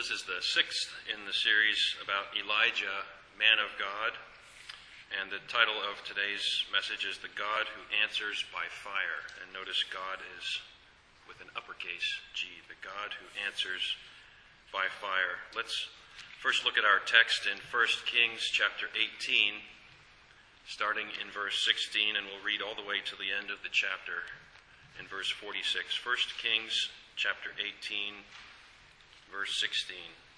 This is the sixth in the series about Elijah, man of God. And the title of today's message is The God Who Answers by Fire. And notice God is with an uppercase G, the God who answers by fire. Let's first look at our text in 1 Kings chapter 18, starting in verse 16, and we'll read all the way to the end of the chapter in verse 46. 1 Kings chapter 18, verse 16.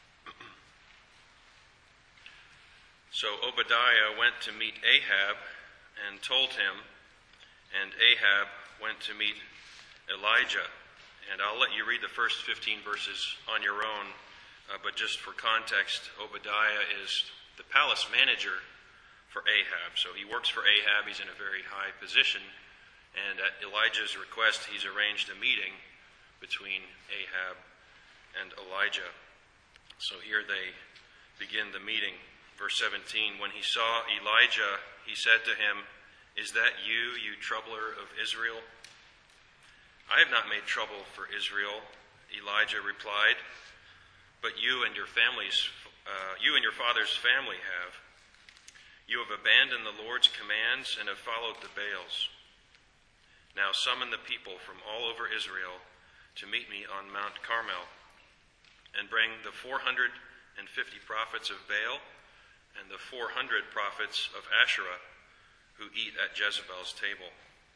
So Obadiah went to meet Ahab and told him, and Ahab went to meet Elijah. And I'll let you read the first 15 verses on your own, but just for context, Obadiah is the palace manager for Ahab. So he works for Ahab, he's in a very high position, and at Elijah's request, he's arranged a meeting between Ahab and Elijah. So here they begin the meeting. Verse 17, when he saw Elijah, he said to him, "Is that you, you troubler of Israel?" "I have not made trouble for Israel," Elijah replied, "but you and your father's family have. You have abandoned the Lord's commands and have followed the Baals. Now summon the people from all over Israel to meet me on Mount Carmel, and bring the 450 prophets of Baal and the 400 prophets of Asherah who eat at Jezebel's table."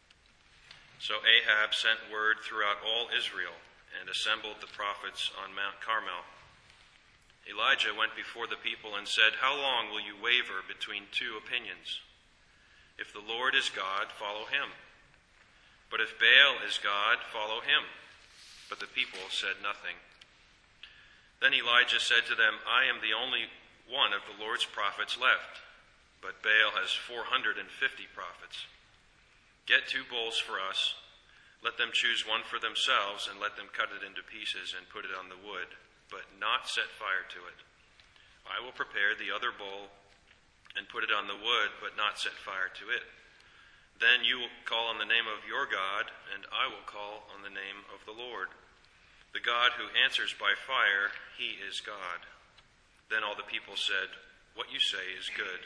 So Ahab sent word throughout all Israel and assembled the prophets on Mount Carmel. Elijah went before the people and said, "How long will you waver between two opinions? If the Lord is God, follow him. But if Baal is God, follow him." But the people said nothing. Then Elijah said to them, "I am the only one of the Lord's prophets left, but Baal has 450 prophets. Get 2 bulls for us. Let them choose one for themselves, and let them cut it into pieces and put it on the wood, but not set fire to it. I will prepare the other bull and put it on the wood, but not set fire to it. Then you will call on the name of your God, and I will call on the name of the Lord. The God who answers by fire, he is God." Then all the people said, "What you say is good."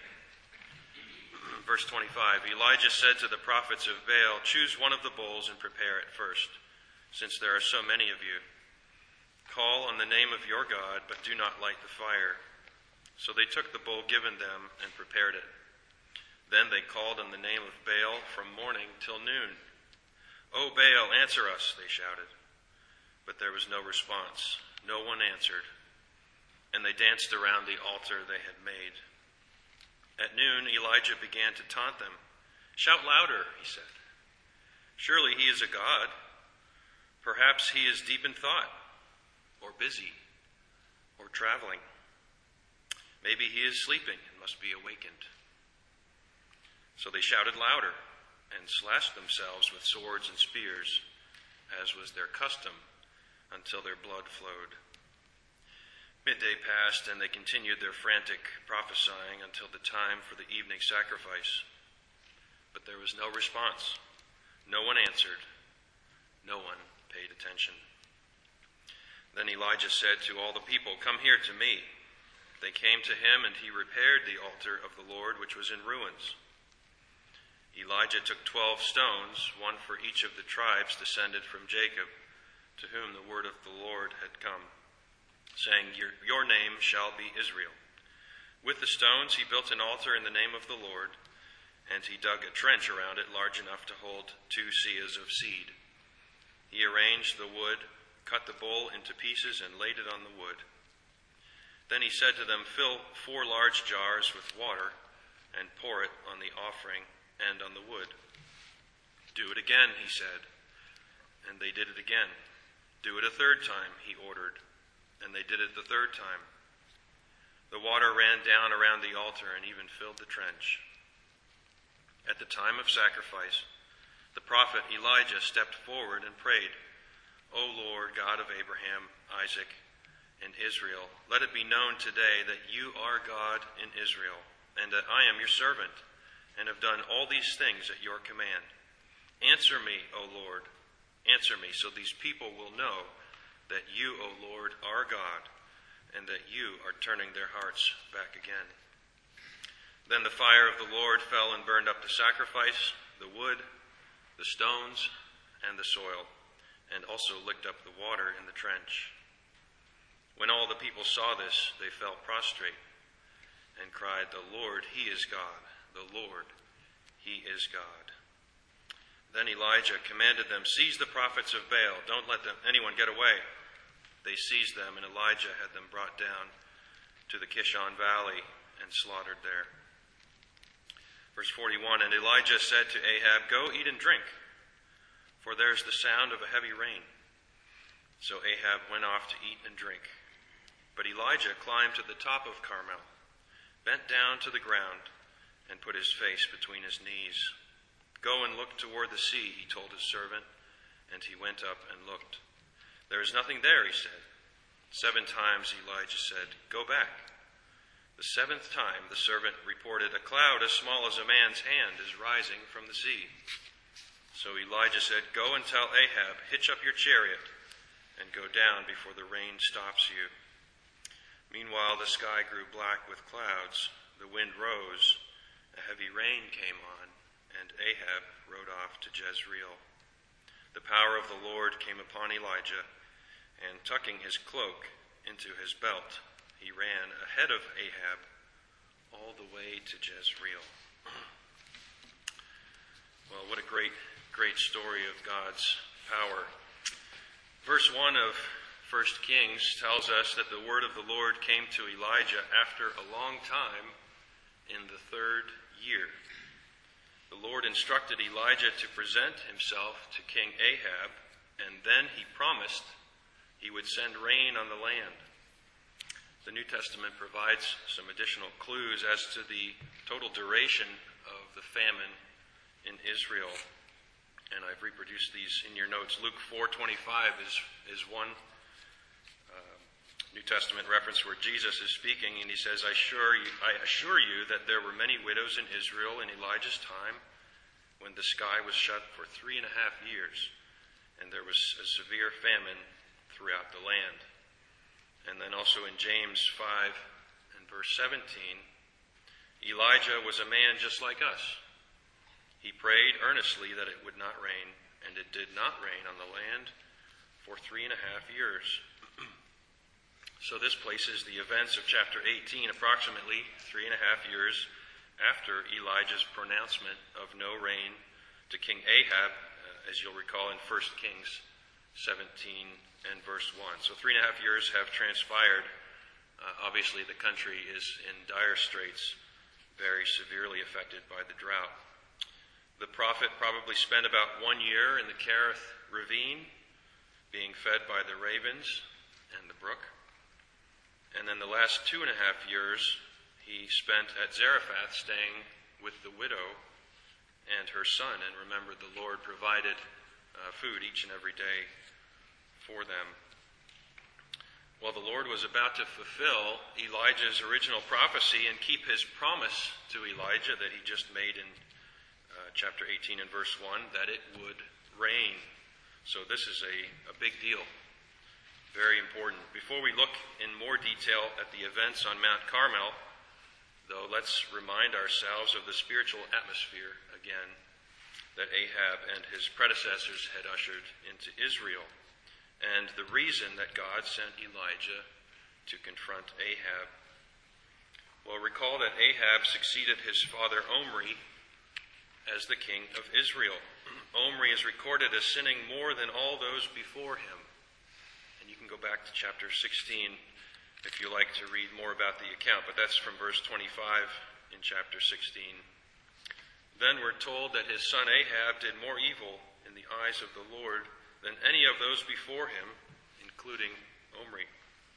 Verse 25, Elijah said to the prophets of Baal, "Choose one of the bulls and prepare it first, since there are so many of you. Call on the name of your God, but do not light the fire." So they took the bull given them and prepared it. Then they called on the name of Baal from morning till noon. "O Baal, answer us," they shouted. But there was no response. No one answered. And they danced around the altar they had made. At noon, Elijah began to taunt them. "Shout louder," he said. "Surely he is a god. Perhaps he is deep in thought, or busy, or traveling. Maybe he is sleeping and must be awakened." So they shouted louder and slashed themselves with swords and spears, as was their custom, until their blood flowed. Midday passed, and they continued their frantic prophesying until the time for the evening sacrifice. But there was no response. No one answered. No one paid attention. Then Elijah said to all the people, "Come here to me." They came to him, and he repaired the altar of the Lord, which was in ruins. Elijah took 12 stones, one for each of the tribes descended from Jacob, to whom the word of the Lord had come, saying, Your name shall be Israel. With the stones he built an altar in the name of the Lord, and he dug a trench around it large enough to hold 2 seahs of seed. He arranged the wood, cut the bull into pieces, and laid it on the wood. Then he said to them, "Fill 4 large jars with water, and pour it on the offering and on the wood." "Do it again," he said. And they did it again. "Do it a 3rd time," he ordered. And they did it the 3rd time. The water ran down around the altar and even filled the trench. At the time of sacrifice, the prophet Elijah stepped forward and prayed, "O Lord, God of Abraham, Isaac, and Israel, let it be known today that you are God in Israel, and that I am your servant, and have done all these things at your command. Answer me, O Lord, answer me, so these people will know that you, O Lord, are God, and that you are turning their hearts back again." Then the fire of the Lord fell and burned up the sacrifice, the wood, the stones, and the soil, and also licked up the water in the trench. When all the people saw this, they fell prostrate and cried, "The Lord, he is God. The Lord, he is God." Then Elijah commanded them, "Seize the prophets of Baal. Don't let anyone get away." They seized them, and Elijah had them brought down to the Kishon Valley and slaughtered there. Verse 41, "And Elijah said to Ahab, 'Go eat and drink, for there is the sound of a heavy rain.' So Ahab went off to eat and drink. But Elijah climbed to the top of Carmel, bent down to the ground, and put his face between his knees. 'Go and look toward the sea,' he told his servant, and he went up and looked. 'There is nothing there,' he said. 7 times Elijah said, 'Go back.' The 7th time the servant reported, 'A cloud as small as a man's hand is rising from the sea.' So Elijah said, 'Go and tell Ahab, hitch up your chariot and go down before the rain stops you.' Meanwhile the sky grew black with clouds, the wind rose, a heavy rain came on, and Ahab rode off to Jezreel. The power of the Lord came upon Elijah, and tucking his cloak into his belt, he ran ahead of Ahab all the way to Jezreel." Well, what a great story of God's power. Verse 1 of 1 Kings tells us that the word of the Lord came to Elijah after a long time in the 3rd year. The Lord instructed Elijah to present himself to King Ahab, and then he promised he would send rain on the land. The New Testament provides some additional clues as to the total duration of the famine in Israel, and I've reproduced these in your notes. Luke 4:25 is one New Testament reference where Jesus is speaking, and he says, I assure you that there were many widows in Israel in Elijah's time when the sky was shut for 3.5 years, and there was a severe famine throughout the land." And then also in James 5 and verse 17, "Elijah was a man just like us. He prayed earnestly that it would not rain, and it did not rain on the land for 3.5 years. So this places the events of chapter 18 approximately 3.5 years after Elijah's pronouncement of no rain to King Ahab, as you'll recall in 1 Kings 17 and verse 1. So 3.5 years have transpired. Obviously the country is in dire straits, very severely affected by the drought. The prophet probably spent about 1 year in the Kerith ravine, being fed by the ravens and the brook. And then the last 2.5 years he spent at Zarephath, staying with the widow and her son. And remember, the Lord provided food each and every day for them. Well, the Lord was about to fulfill Elijah's original prophecy and keep his promise to Elijah that he just made in chapter 18 and verse 1, that it would rain. So this is a big deal. Very important. Before we look in more detail at the events on Mount Carmel, though, let's remind ourselves of the spiritual atmosphere again that Ahab and his predecessors had ushered into Israel, and the reason that God sent Elijah to confront Ahab. Well, recall that Ahab succeeded his father Omri as the king of Israel. Omri is recorded as sinning more than all those before him. And you can go back to chapter 16 if you like to read more about the account, but that's from verse 25 in chapter 16. Then we're told that his son Ahab did more evil in the eyes of the Lord than any of those before him, including Omri.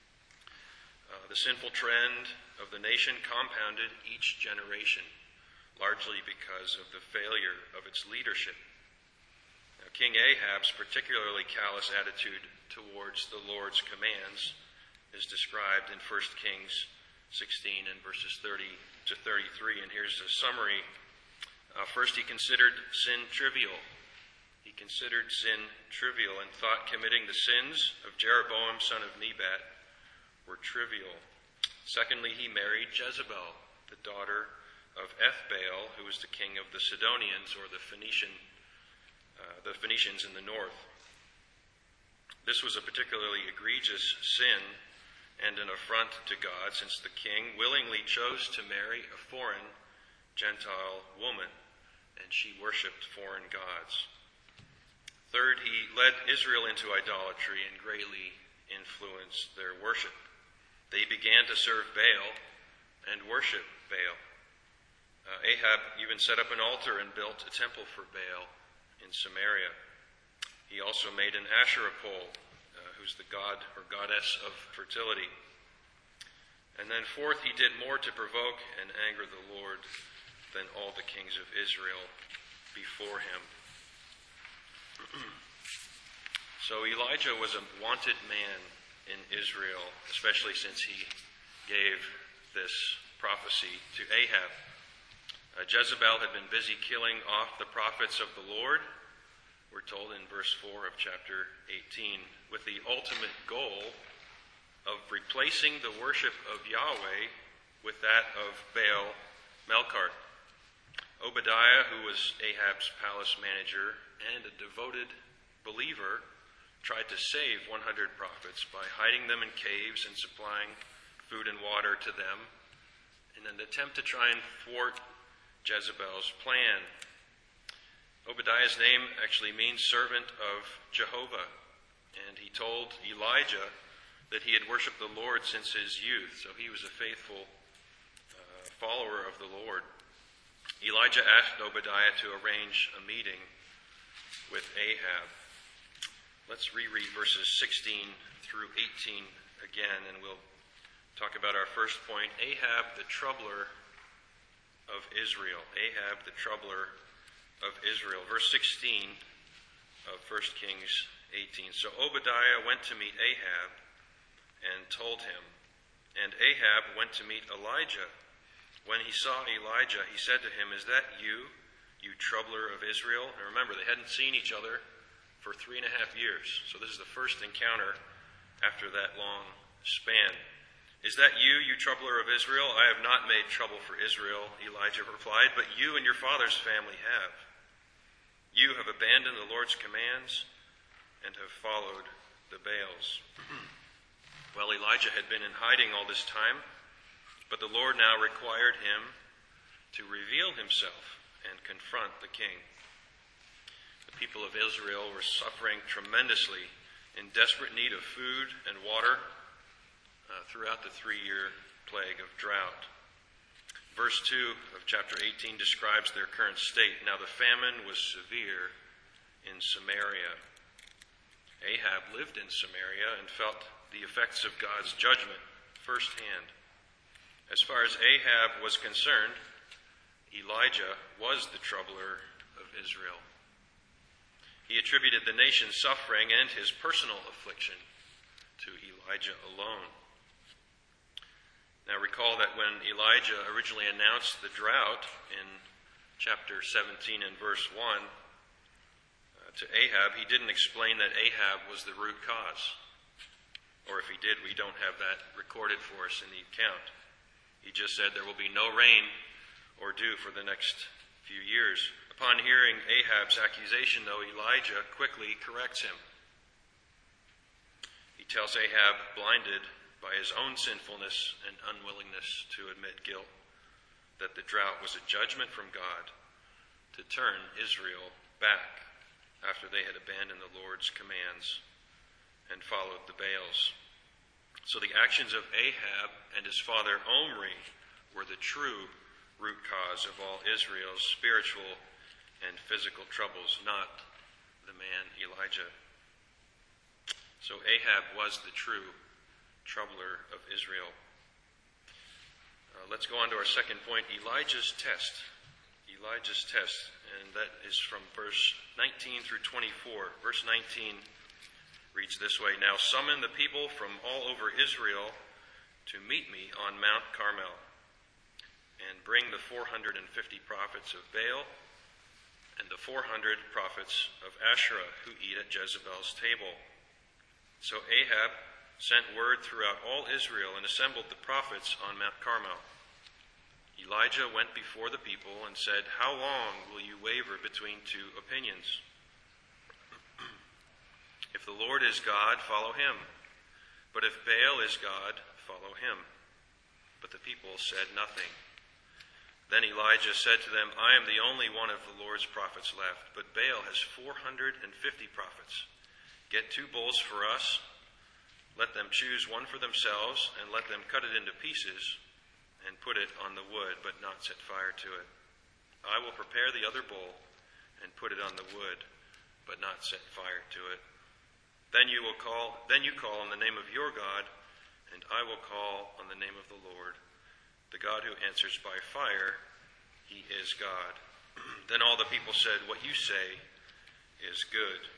The sinful trend of the nation compounded each generation, largely because of the failure of its leadership. Now, King Ahab's particularly callous attitude towards the Lord's commands is described in 1 Kings 16 and verses 30 to 33, and here's a summary. First, he considered sin trivial. He considered sin trivial and thought committing the sins of Jeroboam, son of Nebat, were trivial. Secondly, he married Jezebel, the daughter of Ethbaal, who was the king of the Sidonians, or the Phoenicians in the north. This was a particularly egregious sin and an affront to God, since the king willingly chose to marry a foreign Gentile woman, and she worshipped foreign gods. Third, he led Israel into idolatry and greatly influenced their worship. They began to serve Baal and worship Baal. Ahab even set up an altar and built a temple for Baal in Samaria. He also made an Asherah pole, who's the god or goddess of fertility. And then fourth, he did more to provoke and anger the Lord than all the kings of Israel before him. So Elijah was a wanted man in Israel, especially since he gave this prophecy to Ahab. Jezebel had been busy killing off the prophets of the Lord, we're told in verse 4 of chapter 18, with the ultimate goal of replacing the worship of Yahweh with that of Baal Melkart. Obadiah, who was Ahab's palace manager and a devoted believer, tried to save 100 prophets by hiding them in caves and supplying food and water to them in an attempt to try and thwart Jezebel's plan. Obadiah's name actually means servant of Jehovah, and he told Elijah that he had worshipped the Lord since his youth, so he was a faithful follower of the Lord. Elijah asked Obadiah to arrange a meeting with Ahab. Let's reread verses 16 through 18 again, and we'll talk about our first point, Ahab the troubler of Israel. Ahab the troubler of Israel. Verse 16 of 1 Kings 18. So Obadiah went to meet Ahab and told him, and Ahab went to meet Elijah. When he saw Elijah, he said to him, "Is that you, you troubler of Israel?" And remember, they hadn't seen each other for 3.5 years. So this is the first encounter after that long span. "Is that you, you troubler of Israel? I have not made trouble for Israel," Elijah replied, "but you and your father's family have. You have abandoned the Lord's commands and have followed the Baals." Well, Elijah had been in hiding all this time, but the Lord now required him to reveal himself and confront the king. The people of Israel were suffering tremendously, in desperate need of food and water throughout the 3-year plague of drought. Verse 2 of chapter 18 describes their current state. Now the famine was severe in Samaria. Ahab lived in Samaria and felt the effects of God's judgment firsthand. As far as Ahab was concerned, Elijah was the troubler of Israel. He attributed the nation's suffering and his personal affliction to Elijah alone. Now recall that when Elijah originally announced the drought in chapter 17 and verse 1 to Ahab, he didn't explain that Ahab was the root cause. Or if he did, we don't have that recorded for us in the account. He just said there will be no rain or dew for the next few years. Upon hearing Ahab's accusation, though, Elijah quickly corrects him. He tells Ahab, blinded by his own sinfulness and unwillingness to admit guilt, that the drought was a judgment from God to turn Israel back after they had abandoned the Lord's commands and followed the Baals. So the actions of Ahab and his father Omri were the true root cause of all Israel's spiritual and physical troubles, not the man Elijah. So Ahab was the true troubler of Israel. Let's go on to our second point, Elijah's test. Elijah's test, and that is from verse 19 through 24. Verse 19 reads this way, "Now summon the people from all over Israel to meet me on Mount Carmel, and bring the 450 prophets of Baal and the 400 prophets of Asherah who eat at Jezebel's table." So Ahab sent word throughout all Israel and assembled the prophets on Mount Carmel. Elijah went before the people and said, "How long will you waver between two opinions? If the Lord is God, follow him. But if Baal is God, follow him." But the people said nothing. Then Elijah said to them, "I am the only one of the Lord's prophets left, but Baal has 450 prophets. Get 2 bulls for us. Let them choose one for themselves, and let them cut it into pieces and put it on the wood, but not set fire to it. I will prepare the other bull and put it on the wood, but not set fire to it. Then you call on the name of your God, and I will call on the name of the Lord, the God who answers by fire. He is God." Then all the people said, "What you say is good."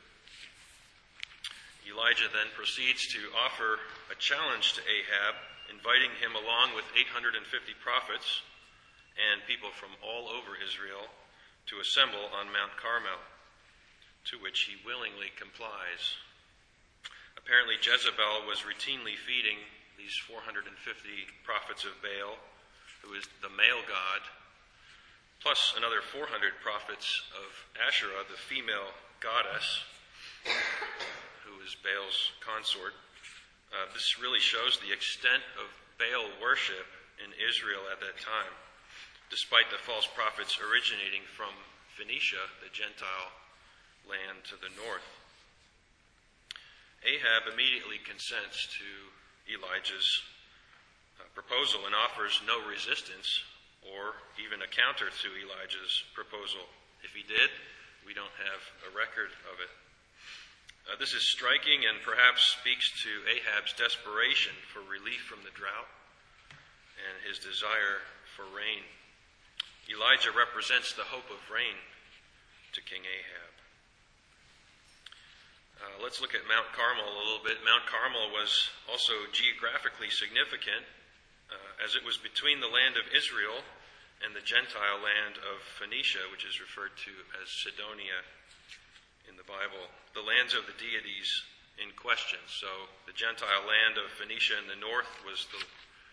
Elijah then proceeds to offer a challenge to Ahab, inviting him along with 850 prophets and people from all over Israel to assemble on Mount Carmel, to which he willingly complies. Apparently Jezebel was routinely feeding these 450 prophets of Baal, who is the male god, plus another 400 prophets of Asherah, the female goddess, who is Baal's consort. This really shows the extent of Baal worship in Israel at that time, despite the false prophets originating from Phoenicia, the Gentile land to the north. Ahab immediately consents to Elijah's proposal and offers no resistance or even a counter to Elijah's proposal. If he did, we don't have a record of it. This is striking and perhaps speaks to Ahab's desperation for relief from the drought and his desire for rain. Elijah represents the hope of rain to King Ahab. Let's look at Mount Carmel a little bit. Mount Carmel was also geographically significant as it was between the land of Israel and the Gentile land of Phoenicia, which is referred to as Sidonia in the Bible, the lands of the deities in question. So the Gentile land of Phoenicia in the north was the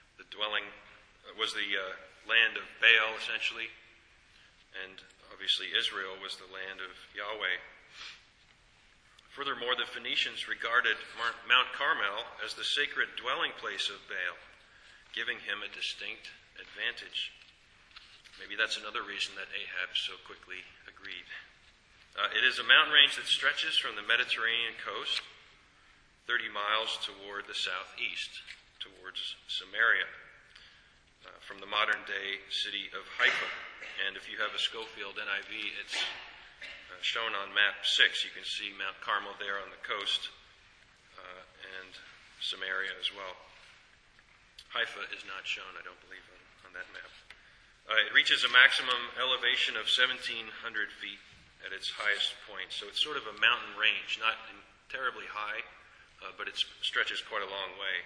land of Baal, essentially, and obviously Israel was the land of Yahweh. Furthermore, the Phoenicians regarded Mount Carmel as the sacred dwelling place of Baal, giving him a distinct advantage. Maybe that's another reason that Ahab so quickly agreed. It is a mountain range that stretches from the Mediterranean coast 30 miles toward the southeast, towards Samaria, from the modern-day city of Haifa. And if you have a Schofield NIV, it's shown on map 6. You can see Mount Carmel there on the coast and Samaria as well. Haifa is not shown, I don't believe, on that map. It reaches a maximum elevation of 1,700 feet at its highest point. So it's sort of a mountain range, not terribly high, but it stretches quite a long way.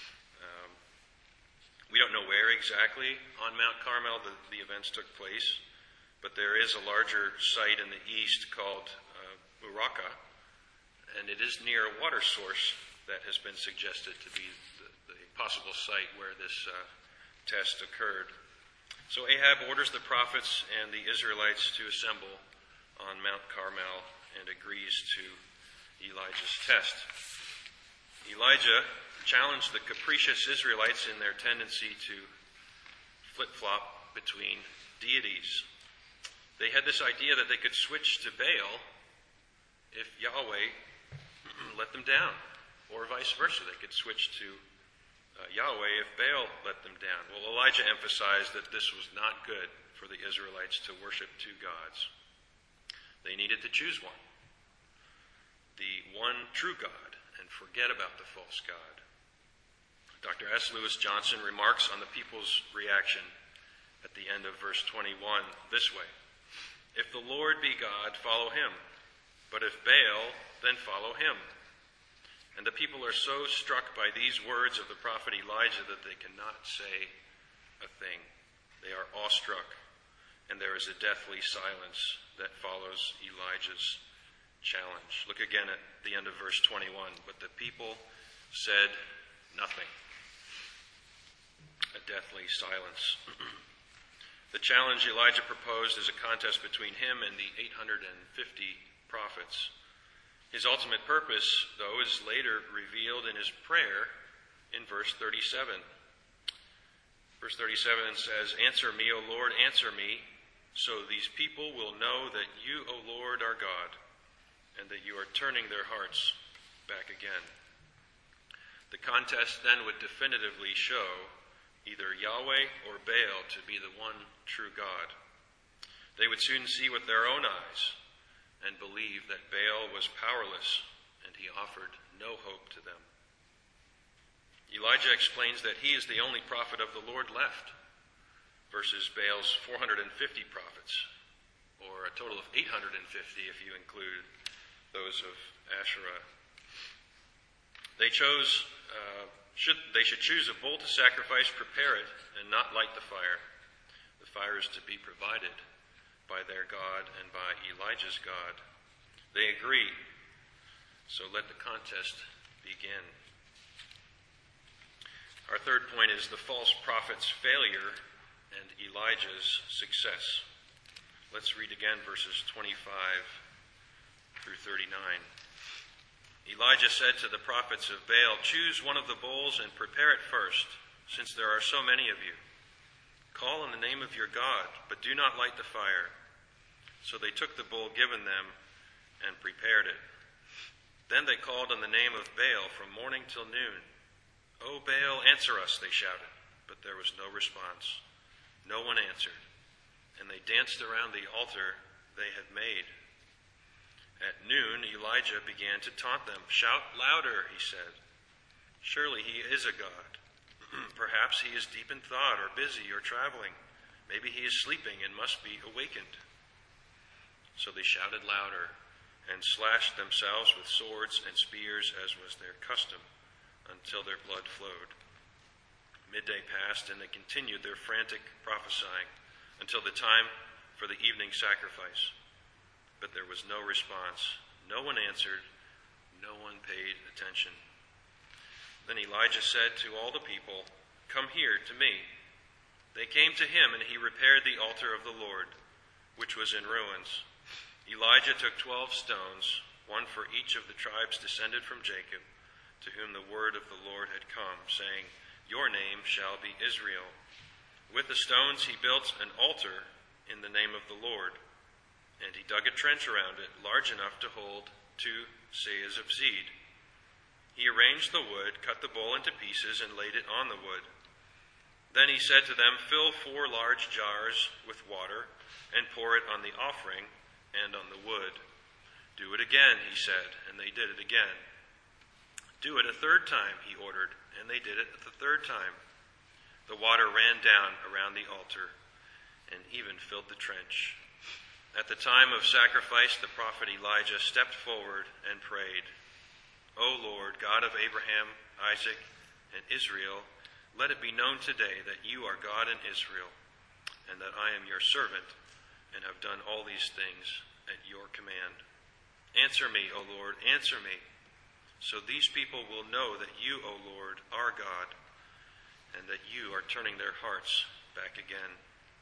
We don't know where exactly on Mount Carmel the events took place, but there is a larger site in the east called Uraka, and it is near a water source that has been suggested to be the possible site where this test occurred. So Ahab orders the prophets and the Israelites to assemble on Mount Carmel and agrees to Elijah's test. Elijah challenged the capricious Israelites in their tendency to flip-flop between deities. They had this idea that they could switch to Baal if Yahweh let them down, or vice versa. They could switch to Yahweh if Baal let them down. Well, Elijah emphasized that this was not good for the Israelites to worship 2 gods. They needed to choose one, the one true God, and forget about the false god. Dr. S. Lewis Johnson remarks on the people's reaction at the end of verse 21 this way: "If the Lord be God, follow him. But if Baal, then follow him." And the people are so struck by these words of the prophet Elijah that they cannot say a thing. They are awestruck, and there is a deathly silence that follows Elijah's challenge. Look again at the end of verse 21. "But the people said nothing. A deathly silence. The challenge Elijah proposed is a contest between him and the 850 prophets. His ultimate purpose, though, is later revealed in his prayer in verse 37. Verse 37 says, "Answer me, O Lord, answer me, so these people will know that you, O Lord, are God, and that you are turning their hearts back again." The contest then would definitively show either Yahweh or Baal to be the one true God. They would soon see with their own eyes and believe that Baal was powerless and he offered no hope to them. Elijah explains that he is the only prophet of the Lord left, versus Baal's 450 prophets, or a total of 850 if you include those of Asherah. They should choose a bull to sacrifice, prepare it, and not light the fire. The fire is to be provided by their God and by Elijah's God. They agree, so let the contest begin. Our third point is the false prophet's failure and Elijah's success. Let's read again verses 25 through 39. Elijah said to the prophets of Baal, "Choose one of the bulls and prepare it first, since there are so many of you. Call on the name of your God, but do not light the fire." So they took the bull given them and prepared it. Then they called on the name of Baal from morning till noon. "O Baal, answer us," they shouted, but there was no response. No one answered, and they danced around the altar they had made. At noon, Elijah began to taunt them. "Shout louder," he said. "Surely he is a god. Perhaps he is deep in thought or busy or traveling. Maybe he is sleeping and must be awakened." So they shouted louder and slashed themselves with swords and spears as was their custom until their blood flowed. Midday passed and they continued their frantic prophesying until the time for the evening sacrifice. But there was no response. No one answered. No one paid attention. Then Elijah said to all the people, "Come here to me." They came to him, and he repaired the altar of the Lord, which was in ruins. Elijah took 12 stones, one for each of the tribes descended from Jacob, to whom the word of the Lord had come, saying, "Your name shall be Israel." With the stones he built an altar in the name of the Lord. And he dug a trench around it, large enough to hold 2 seahs of seed. He arranged the wood, cut the bull into pieces, and laid it on the wood. Then he said to them, "Fill 4 large jars with water, and pour it on the offering and on the wood." "Do it again," he said, and they did it again. "Do it a 3rd time," he ordered, and they did it the 3rd time. The water ran down around the altar and even filled the trench. At the time of sacrifice, the prophet Elijah stepped forward and prayed, "O Lord, God of Abraham, Isaac, and Israel, let it be known today that you are God in Israel, and that I am your servant and have done all these things at your command. Answer me, O Lord, answer me, so these people will know that you, O Lord, are God, and that you are turning their hearts back again."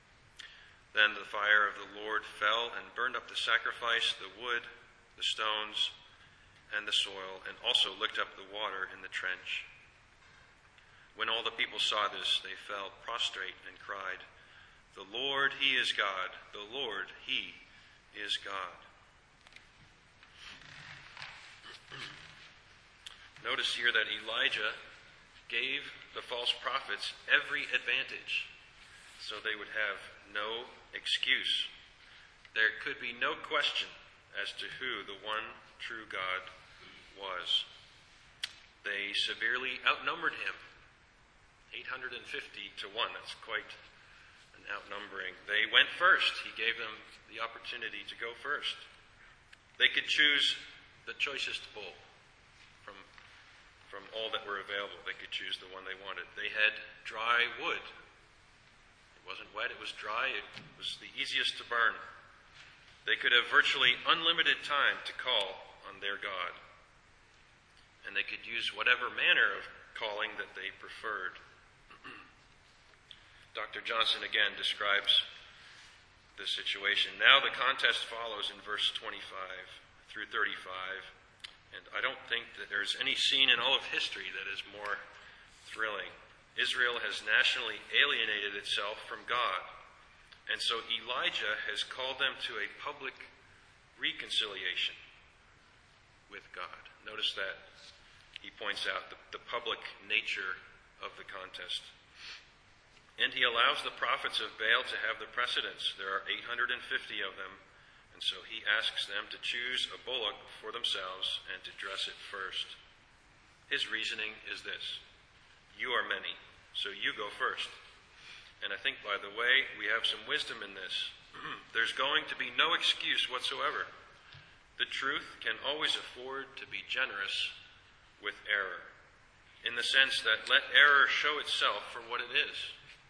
Then the fire of the Lord fell and burned up the sacrifice, the wood, the stones, and the soil, and also licked up the water in the trench. When all the people saw this, they fell prostrate and cried, "The Lord, he is God. The Lord, he is God." Notice here that Elijah gave the false prophets every advantage, so they would have no excuse. There could be no question as to who the one true God was. They severely outnumbered him, 850 to 1. That's quite an outnumbering. They went first. He gave them the opportunity to go first. They could choose the choicest bull from all that were available. They could choose the one they wanted. They had dry wood. It wasn't wet, it was dry. It was the easiest to burn. They could have virtually unlimited time to call on their God. and they could use whatever manner of calling that they preferred. Dr. Johnson again describes this situation. Now the contest follows in verse 25 through 35, and I don't think that there's any scene in all of history that is more thrilling. Israel has nationally alienated itself from God, and so Elijah has called them to a public reconciliation with God. Notice that he points out the public nature of the contest. And he allows the prophets of Baal to have the precedence. There are 850 of them, and so he asks them to choose a bullock for themselves and to dress it first. His reasoning is this: you are many, so you go first. And I think, by the way, we have some wisdom in this. There's going to be no excuse whatsoever. The truth can always afford to be generous with error, in the sense that let error show itself for what it is.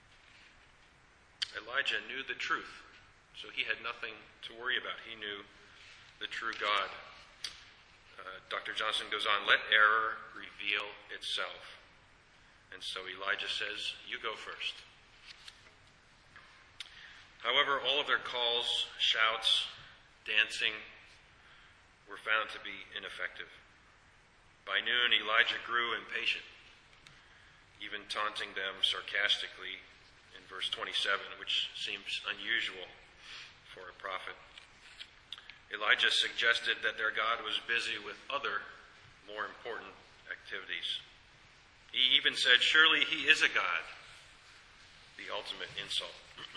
Elijah knew the truth, so he had nothing to worry about. He knew the true God. Dr. Johnson goes on, let error reveal itself. And so Elijah says, you go first. However, all of their calls, shouts, dancing were found to be ineffective. By noon, Elijah grew impatient, even taunting them sarcastically in verse 27, which seems unusual for a prophet. Elijah suggested that their God was busy with other, more important activities. He even said, surely he is a God, the ultimate insult.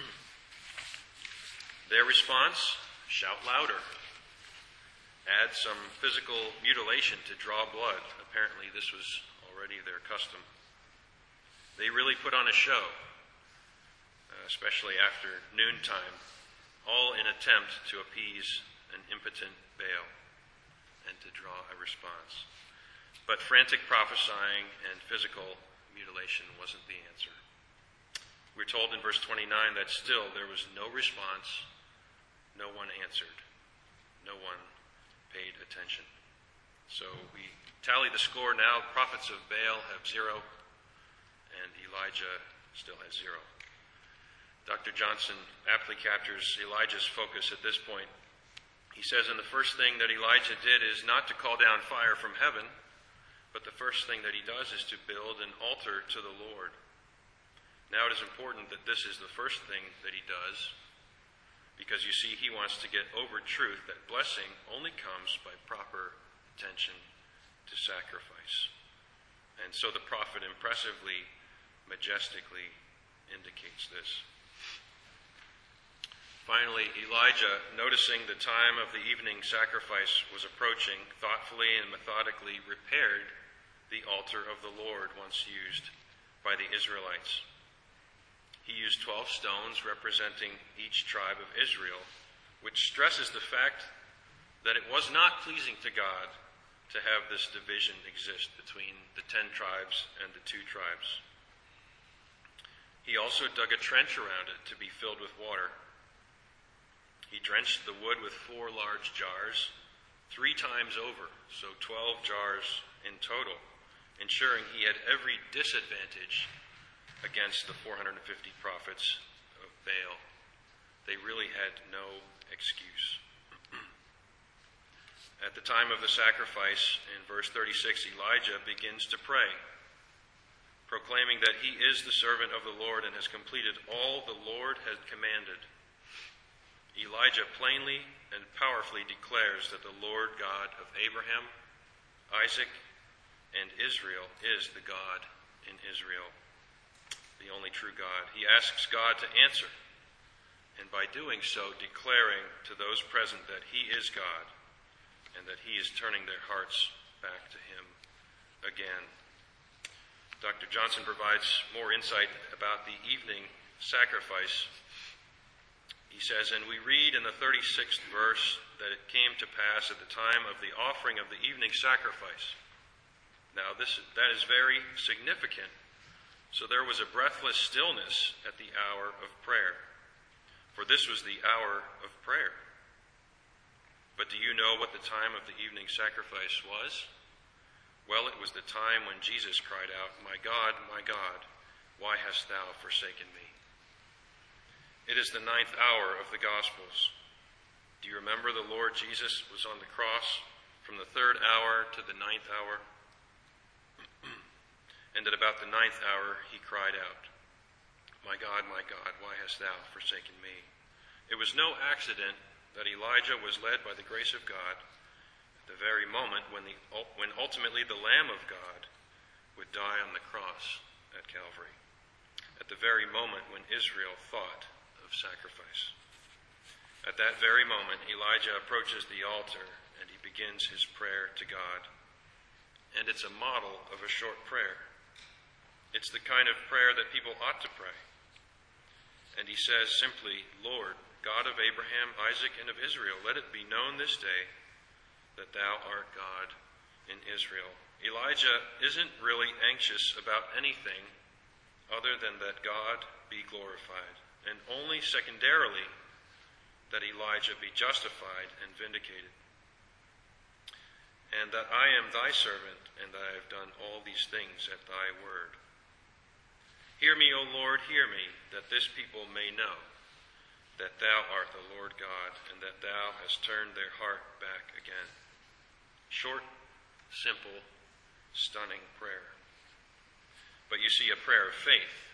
Their response, shout louder. Add some physical mutilation to draw blood. Apparently this was already their custom. They really put on a show, especially after noontime, all in attempt to appease an impotent Baal and to draw a response. But frantic prophesying and physical mutilation wasn't the answer. We're told in verse 29 that still there was no response, no one answered, no one paid attention. So we tally the score now. Prophets of Baal have 0, and Elijah still has 0. Dr. Johnson aptly captures Elijah's focus at this point. He says, and the first thing that Elijah did is not to call down fire from heaven, but the first thing that he does is to build an altar to the Lord. Now it is important that this is the first thing that he does, because you see, he wants to get over truth that blessing only comes by proper attention to sacrifice. And so the prophet impressively, majestically indicates this. Finally, Elijah, noticing the time of the evening sacrifice was approaching, thoughtfully and methodically repaired the altar of the Lord once used by the Israelites. He used 12 stones representing each tribe of Israel, which stresses the fact that it was not pleasing to God to have this division exist between the 10 tribes and the 2 tribes. He also dug a trench around it to be filled with water. He drenched the wood with 4 large jars, 3 times over, so 12 jars in total, ensuring he had every disadvantage against the 450 prophets of Baal. They really had no excuse. At the time of the sacrifice, in verse 36, Elijah begins to pray, proclaiming that he is the servant of the Lord and has completed all the Lord had commanded. Elijah plainly and powerfully declares that the Lord God of Abraham, Isaac, and Israel is the God in Israel, the only true God. He asks God to answer, and by doing so, declaring to those present that he is God and that he is turning their hearts back to him again. Dr. Johnson provides more insight about the evening sacrifice. He says, and we read in the 36th verse that it came to pass at the time of the offering of the evening sacrifice. Now that is very significant. So there was a breathless stillness at the hour of prayer, for this was the hour of prayer. But do you know what the time of the evening sacrifice was? Well, it was the time when Jesus cried out, my God, why hast thou forsaken me?" It is the 9th hour of the Gospels. Do you remember the Lord Jesus was on the cross from the 3rd hour to the 9th hour? And at about the 9th hour, he cried out, my God, why hast thou forsaken me?" It was no accident that Elijah was led by the grace of God at the very moment when ultimately the Lamb of God would die on the cross at Calvary, at the very moment when Israel thought of sacrifice. At that very moment, Elijah approaches the altar and he begins his prayer to God. And it's a model of a short prayer. It's the kind of prayer that people ought to pray. And he says simply, "Lord, God of Abraham, Isaac, and of Israel, let it be known this day that thou art God in Israel." Elijah isn't really anxious about anything other than that God be glorified, and only secondarily that Elijah be justified and vindicated. "And that I am thy servant, and that I have done all these things at thy word. Hear me, O Lord, hear me, that this people may know that thou art the Lord God, and that thou hast turned their heart back again." Short, simple, stunning prayer. But you see, a prayer of faith.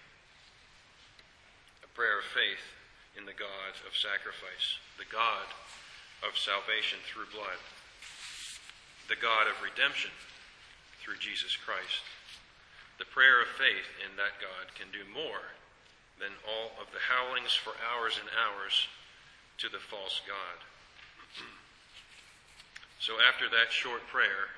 A prayer of faith in the God of sacrifice, the God of salvation through blood, the God of redemption through Jesus Christ. The prayer of faith in that God can do more than all of the howlings for hours and hours to the false God. So after that short prayer,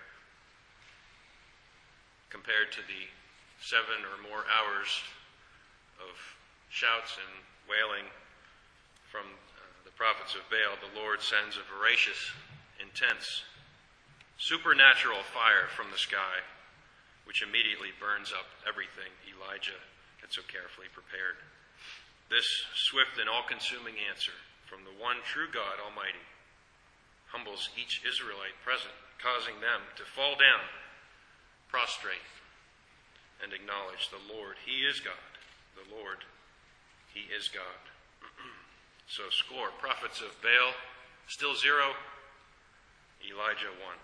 compared to the 7 or more hours of shouts and wailing from the prophets of Baal, the Lord sends a voracious, intense, supernatural fire from the sky, which immediately burns up everything Elijah had so carefully prepared. This swift and all-consuming answer from the one true God Almighty humbles each Israelite present, causing them to fall down, prostrate, and acknowledge the Lord, He is God. The Lord, He is God. So score. Prophets of Baal, still 0. Elijah 1.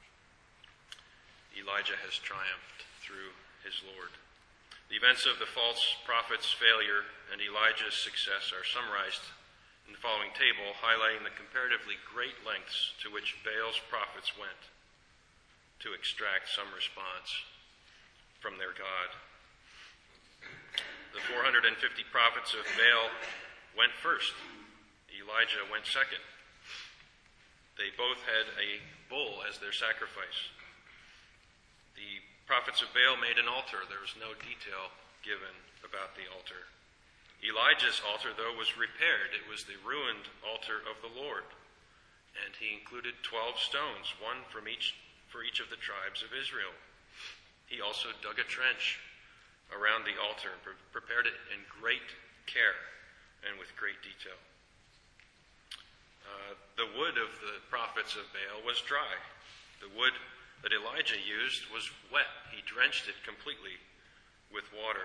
Elijah has triumphed through his Lord. The events of the false prophet's failure and Elijah's success are summarized in the following table, highlighting the comparatively great lengths to which Baal's prophets went to extract some response from their God. The 450 prophets of Baal went first. Elijah went second. They both had a bull as their sacrifice. The prophets of Baal made an altar. There was no detail given about the altar. Elijah's altar, though, was repaired. It was the ruined altar of the Lord. And he included 12 stones, one for each of the tribes of Israel. He also dug a trench around the altar and prepared it in great care and with great detail. The wood of the prophets of Baal was dry. The wood that Elijah used was wet. He drenched it completely with water.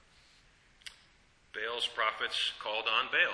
Baal's prophets called on Baal,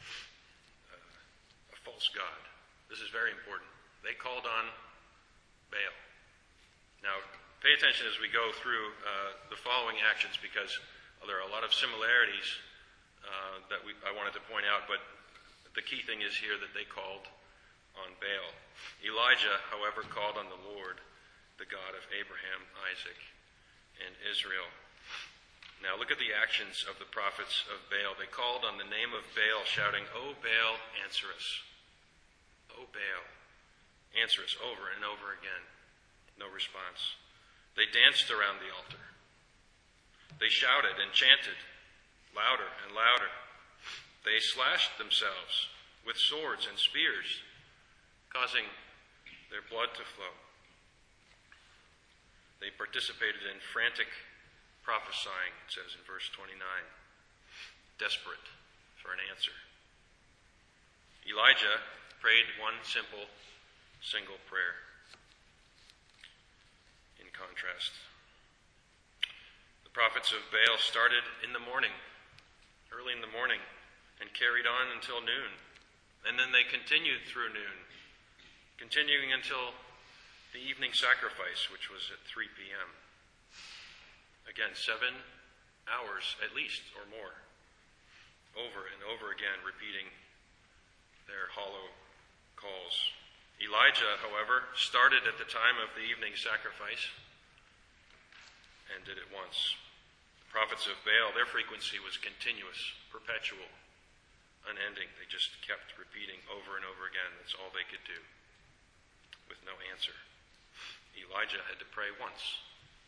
a false god. This is very important. They called on Baal. Now, pay attention as we go through the following actions, because there are a lot of similarities that I wanted to point out, but the key thing is here that they called on Baal. Elijah, however, called on the Lord, the God of Abraham, Isaac, and Israel. Now look at the actions of the prophets of Baal. They called on the name of Baal, shouting, "O Baal, answer us. O Baal, answer us," over and over again. No response. They danced around the altar. They shouted and chanted louder and louder. They slashed themselves with swords and spears, causing their blood to flow. They participated in frantic prophesying, it says in verse 29, desperate for an answer. Elijah prayed one simple, single prayer. In contrast. The prophets of Baal started in the morning, early in the morning, and carried on until noon. And then they continued through noon, continuing until the evening sacrifice, which was at 3 p.m. Again, 7 hours at least or more, over and over again, repeating their hollow calls. Elijah, however, started at the time of the evening sacrifice and did it once. The prophets of Baal, their frequency was continuous, perpetual, unending. They just kept repeating over and over again. That's all they could do, with no answer. Elijah had to pray once.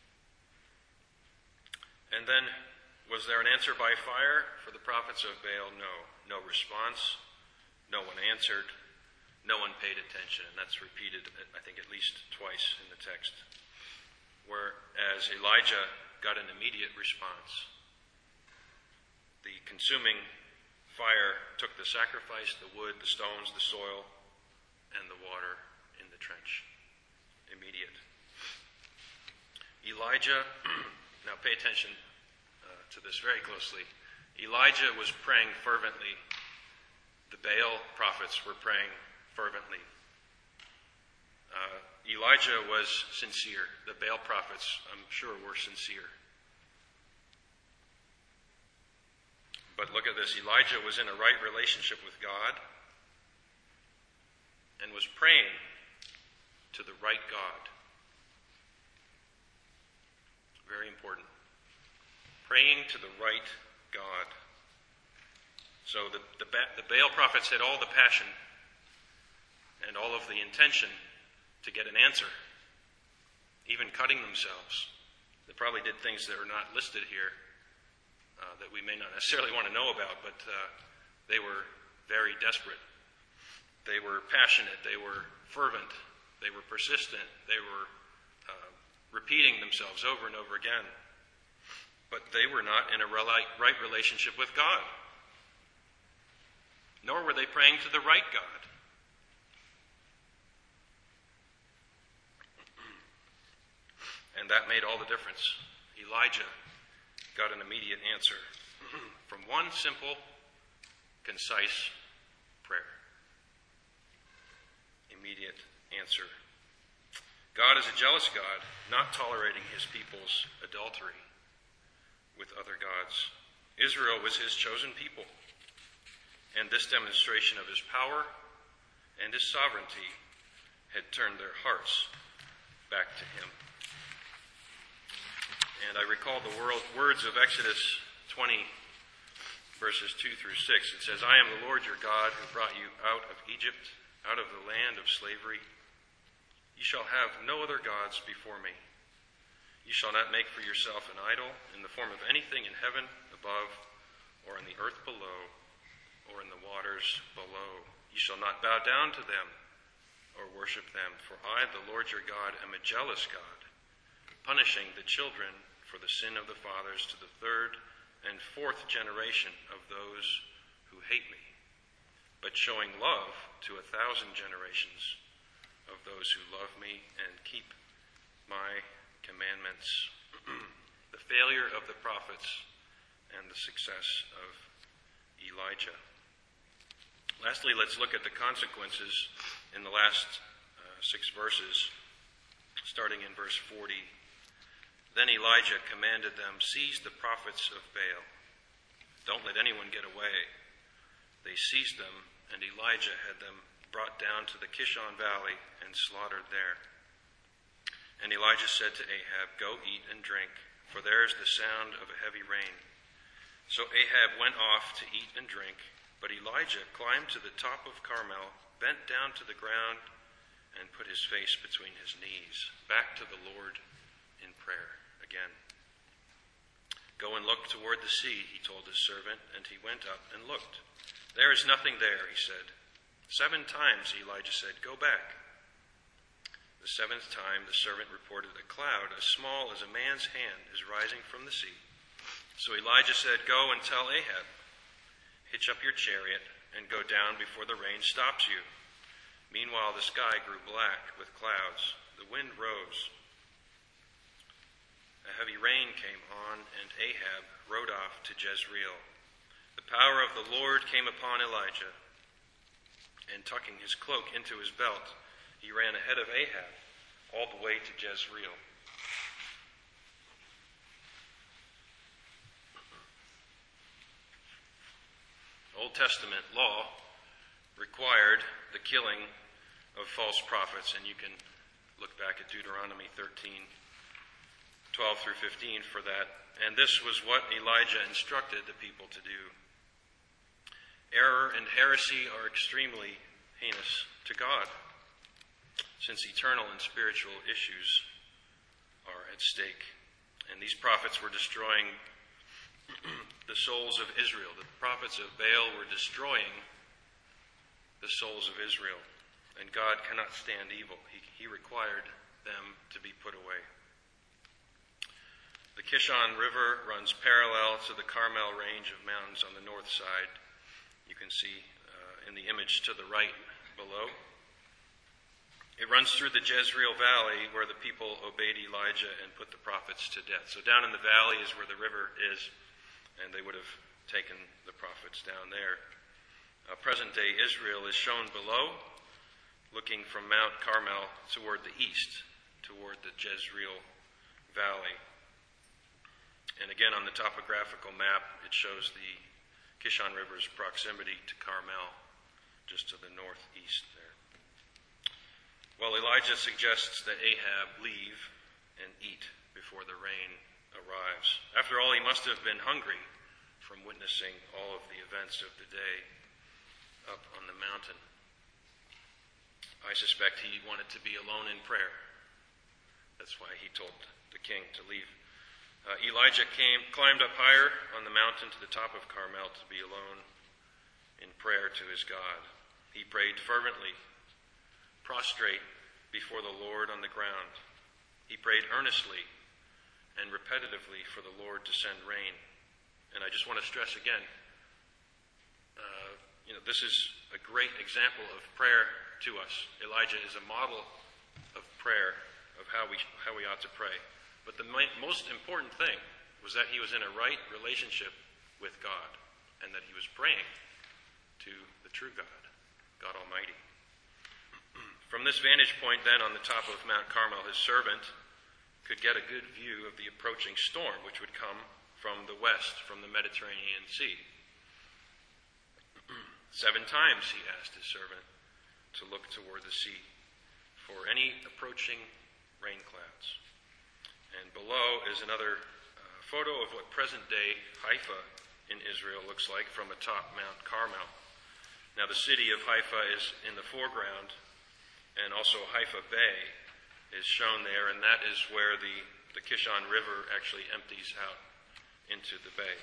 And then, was there an answer by fire for the prophets of Baal? No. No response. No one answered. No one paid attention. And that's repeated, I think, at least twice in the text. Whereas Elijah got an immediate response. The consuming fire took the sacrifice, the wood, the stones, the soil, and the water in the trench. Immediate. Elijah, now pay attention to this very closely. Elijah was praying fervently. The Baal prophets were praying fervently. Elijah was sincere. The Baal prophets, I'm sure, were sincere. But look at this. Elijah was in a right relationship with God and was praying to the right God. Very important. Praying to the right God. So the Baal prophets had all the passion and all of the intention to get an answer, even cutting themselves. They probably did things that are not listed here that we may not necessarily want to know about, but they were very desperate. They were passionate. They were fervent. They were persistent. They were repeating themselves over and over again. But they were not in a right relationship with God. Nor were they praying to the right God. And that made all the difference. Elijah got an immediate answer from one simple, concise prayer. Immediate answer. God is a jealous God, not tolerating his people's adultery with other gods. Israel was his chosen people, and this demonstration of his power and his sovereignty had turned their hearts back to him. And I recall the words of Exodus 20, verses 2 through 6. It says, I am the Lord your God who brought you out of Egypt, out of the land of slavery. You shall have no other gods before me. You shall not make for yourself an idol in the form of anything in heaven above, or in the earth below, or in the waters below. You shall not bow down to them or worship them, for I, the Lord your God, am a jealous God, punishing the children for the sin of the fathers to the third and fourth generation of those who hate me, but showing love to 1,000 generations of those who love me and keep my commandments. The failure of the prophets and the success of Elijah. Lastly, let's look at the consequences in the last 6 verses, starting in verse 40. Then Elijah commanded them, seize the prophets of Baal. Don't let anyone get away. They seized them, and Elijah had them brought down to the Kishon Valley and slaughtered there. And Elijah said to Ahab, go eat and drink, for there is the sound of a heavy rain. So Ahab went off to eat and drink, but Elijah climbed to the top of Carmel, bent down to the ground, and put his face between his knees, back to the Lord in prayer again. Go and look toward the sea, he told his servant, and he went up and looked. There is nothing there, he said. 7 times Elijah said, go back. The 7th time the servant reported, a cloud as small as a man's hand is rising from the sea. So Elijah said, go and tell Ahab, hitch up your chariot and go down before the rain stops you. Meanwhile the sky grew black with clouds. The wind rose. a heavy rain came on, and Ahab rode off to Jezreel. The power of the Lord came upon Elijah, and tucking his cloak into his belt, he ran ahead of Ahab all the way to Jezreel. Old Testament law required the killing of false prophets, and you can look back at Deuteronomy 13, 12 through 15 for that. And this was what Elijah instructed the people to do. Error and heresy are extremely heinous to God, since eternal and spiritual issues are at stake. And these prophets were destroying the souls of Israel. The prophets of Baal were destroying the souls of Israel. And God cannot stand evil. He required them to be put away. The Kishon River runs parallel to the Carmel range of mountains on the north side. You can see in the image to the right below. It runs through the Jezreel Valley, where the people obeyed Elijah and put the prophets to death. So down in the valley is where the river is, and they would have taken the prophets down there. Present-day Israel is shown below, looking from Mount Carmel toward the east, toward the Jezreel Valley. And again, on the topographical map, it shows the Kishon River's proximity to Carmel, just to the northeast there. Well, Elijah suggests that Ahab leave and eat before the rain arrives. After all, he must have been hungry from witnessing all of the events of the day up on the mountain. I suspect he wanted to be alone in prayer. That's why he told the king to leave. Elijah climbed up higher on the mountain to the top of Carmel to be alone in prayer to his God. He prayed fervently, prostrate before the Lord on the ground. He prayed earnestly and repetitively for the Lord to send rain. And I just want to stress again, this is a great example of prayer to us. Elijah is a model of prayer, of how we ought to pray. But the most important thing was that he was in a right relationship with God, and that he was praying to the true God, God Almighty. From this vantage point then on the top of Mount Carmel, his servant could get a good view of the approaching storm, which would come from the west, from the Mediterranean Sea. 7 times he asked his servant to look toward the sea for any approaching rain clouds. And below is another photo of what present-day Haifa in Israel looks like from atop Mount Carmel. Now, the city of Haifa is in the foreground, and also Haifa Bay is shown there, and that is where the Kishon River actually empties out into the bay.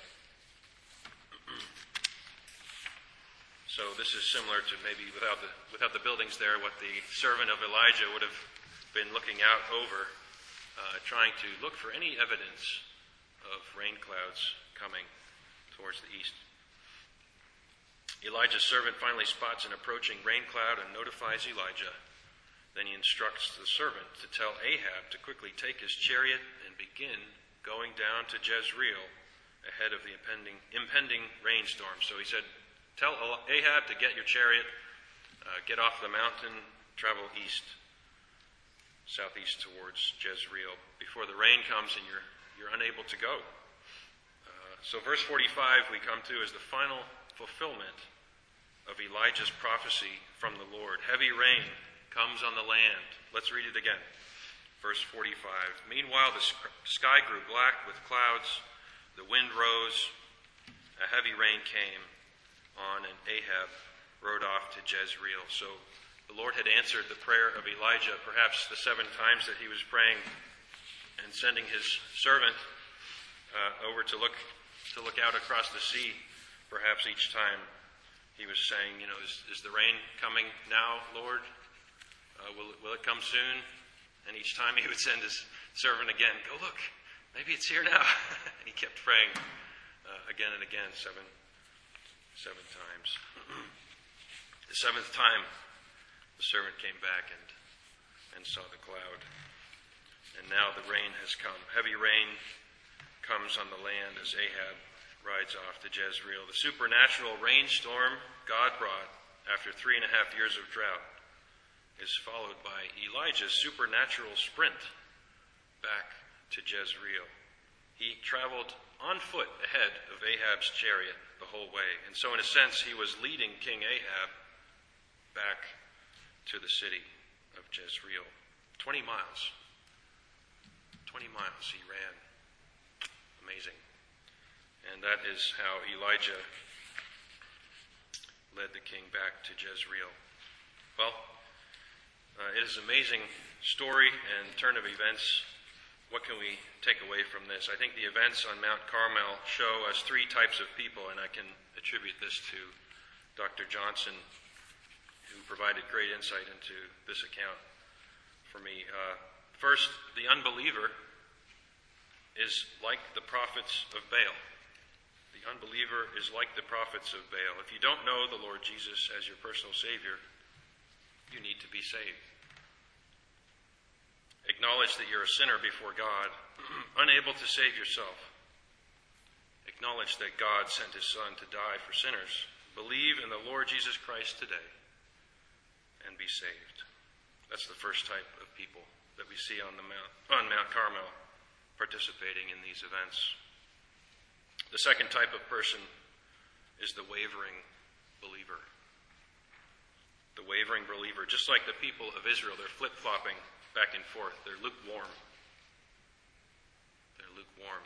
So this is similar to maybe without the buildings there, what the servant of Elijah would have been looking out over, trying to look for any evidence of rain clouds coming towards the east. Elijah's servant finally spots an approaching rain cloud and notifies Elijah. Then he instructs the servant to tell Ahab to quickly take his chariot and begin going down to Jezreel ahead of the impending rainstorm. So he said, tell Ahab to get your chariot, get off the mountain, travel southeast towards Jezreel before the rain comes and you're unable to go. So verse 45 we come to is the final fulfillment of Elijah's prophecy from the Lord. Heavy rain comes on the land. Let's read it again. Verse 45. Meanwhile the sky grew black with clouds, the wind rose, a heavy rain came on, and Ahab rode off to Jezreel. So the Lord had answered the prayer of Elijah, perhaps the 7 times that he was praying and sending his servant over to look out across the sea. Perhaps each time he was saying, is the rain coming now, Lord? Will it come soon? And each time he would send his servant again, go look, maybe it's here now. And he kept praying again and again, seven times. The 7th time, the servant came back and saw the cloud. And now the rain has come. Heavy rain comes on the land as Ahab rides off to Jezreel. The supernatural rainstorm God brought after 3.5 years of drought is followed by Elijah's supernatural sprint back to Jezreel. He traveled on foot ahead of Ahab's chariot the whole way. And so in a sense, he was leading King Ahab back to the city of Jezreel. 20 miles. 20 miles he ran. Amazing. And that is how Elijah led the king back to Jezreel. Well, it is an amazing story and turn of events. What can we take away from this? I think the events on Mount Carmel show us three types of people, and I can attribute this to Dr. Johnson, who provided great insight into this account for me. First, the unbeliever is like the prophets of Baal. The unbeliever is like the prophets of Baal. If you don't know the Lord Jesus as your personal Savior, you need to be saved. Acknowledge that you're a sinner before God, unable to save yourself. Acknowledge that God sent his Son to die for sinners. Believe in the Lord Jesus Christ today and be saved. That's the first type of people that we see on Mount Carmel participating in these events. The second type of person is the wavering believer. The wavering believer, just like the people of Israel, they're flip-flopping back and forth. They're lukewarm. They're lukewarm.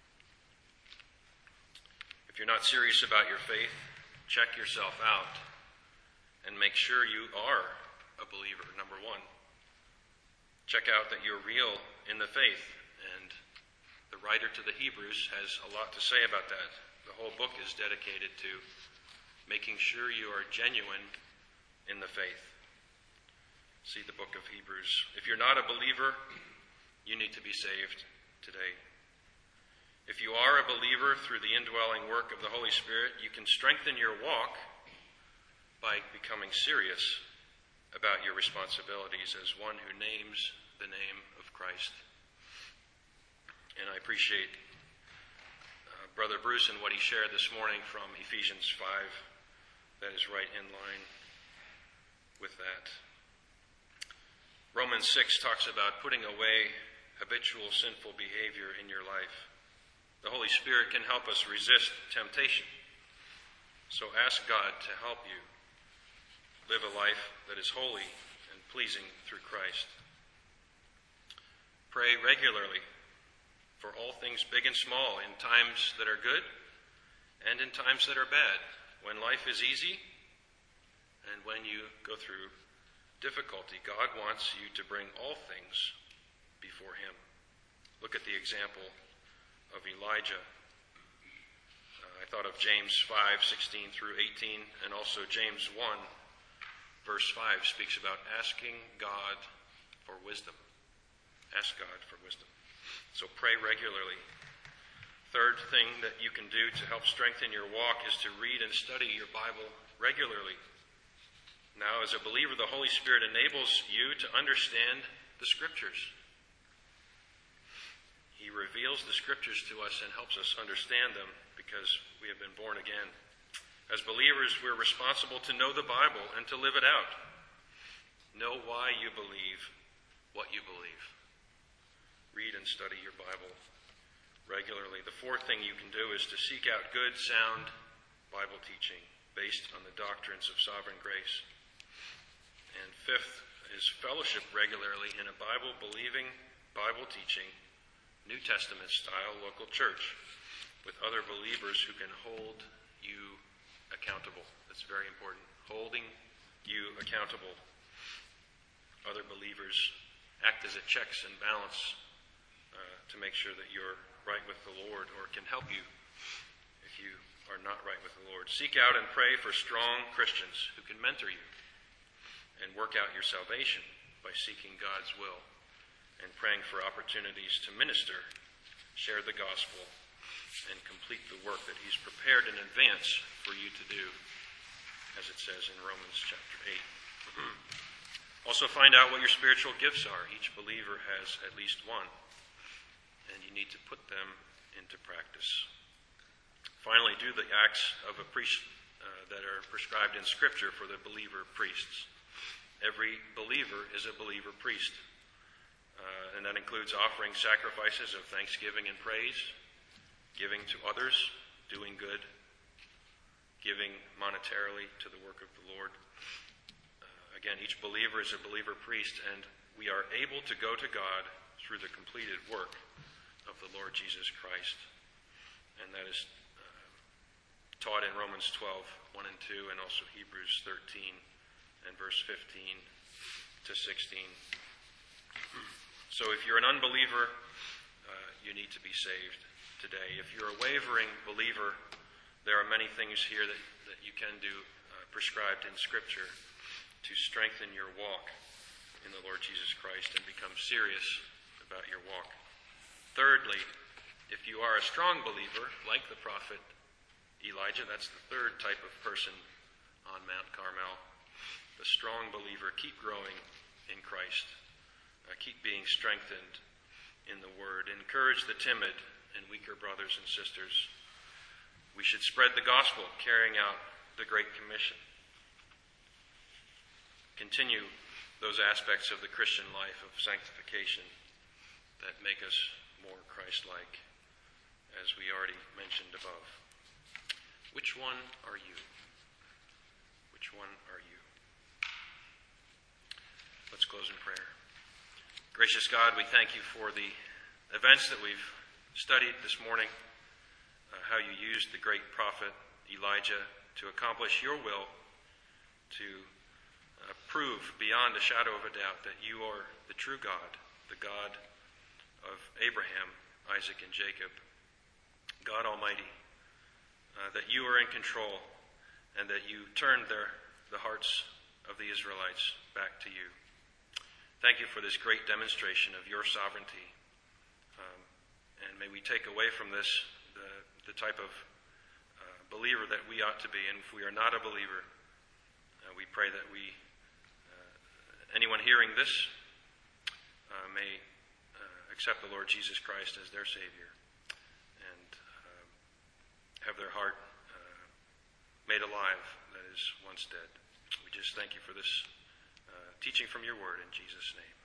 If you're not serious about your faith, check yourself out and make sure you are a believer, number one. Check out that you're real in the faith. And the writer to the Hebrews has a lot to say about that. The whole book is dedicated to making sure you are genuine in the faith. See the book of Hebrews. If you're not a believer, you need to be saved today. If you are a believer through the indwelling work of the Holy Spirit, you can strengthen your walk by becoming serious about your responsibilities as one who names the name of Christ. And I appreciate Brother Bruce and what he shared this morning from Ephesians 5. That is right in line with that. Romans 6 talks about putting away habitual sinful behavior in your life. The Holy Spirit can help us resist temptation. So ask God to help you live a life that is holy and pleasing through Christ. Pray regularly for all things big and small, in times that are good and in times that are bad, when life is easy and when you go through difficulty. God wants you to bring all things before him. Look at the example of Elijah. I thought of James 5:16 through 18, and also James 1, verse 5 speaks about asking God for wisdom. Ask God for wisdom. So pray regularly. Third thing that you can do to help strengthen your walk is to read and study your Bible regularly. Now, as a believer, the Holy Spirit enables you to understand the Scriptures. He reveals the Scriptures to us and helps us understand them because we have been born again. As believers, we're responsible to know the Bible and to live it out. Know why you believe what you believe. Read and study your Bible regularly. The fourth thing you can do is to seek out good, sound Bible teaching based on the doctrines of sovereign grace. And fifth is fellowship regularly in a Bible-believing, Bible-teaching, New Testament-style local church with other believers who can hold you accountable. That's very important. Holding you accountable. Other believers act as a checks and balance to make sure that you're right with the Lord, or can help you if you are not right with the Lord. Seek out and pray for strong Christians who can mentor you and work out your salvation by seeking God's will and praying for opportunities to minister, share the gospel, and complete the work that he's prepared in advance for you to do, as it says in Romans chapter 8. Also find out what your spiritual gifts are. Each believer has at least one, and you need to put them into practice. Finally, do the acts of a priest that are prescribed in Scripture for the believer priests. Every believer is a believer priest, and that includes offering sacrifices of thanksgiving and praise, giving to others, doing good, giving monetarily to the work of the Lord. Again, each believer is a believer priest, and we are able to go to God through the completed work of the Lord Jesus Christ. And that is taught in Romans 12, 1 and 2, and also Hebrews 13 and verse 15 to 16. So if you're an unbeliever, you need to be saved today. If you're a wavering believer, there are many things here that you can do prescribed in Scripture to strengthen your walk in the Lord Jesus Christ and become serious about your walk. Thirdly, if you are a strong believer, like the prophet Elijah, that's the third type of person on Mount Carmel. The strong believer, keep growing in Christ. Keep being strengthened in the Word. Encourage the timid and weaker brothers and sisters. We should spread the gospel, carrying out the Great Commission. Continue those aspects of the Christian life of sanctification that make us more Christ-like, as we already mentioned above. Which one are you? Which one are you? Let's close in prayer. Gracious God, we thank you for the events that we've studied this morning, how you used the great prophet Elijah to accomplish your will, to prove beyond a shadow of a doubt that you are the true God, the God of Abraham, Isaac, and Jacob. God Almighty, that you are in control and that you turned the hearts of the Israelites back to you. Thank you for this great demonstration of your sovereignty. And may we take away from this the type of believer that we ought to be. And if we are not a believer, we pray that anyone hearing this may accept the Lord Jesus Christ as their Savior and have their heart made alive that is once dead. We just thank you for this teaching from your word in Jesus' name.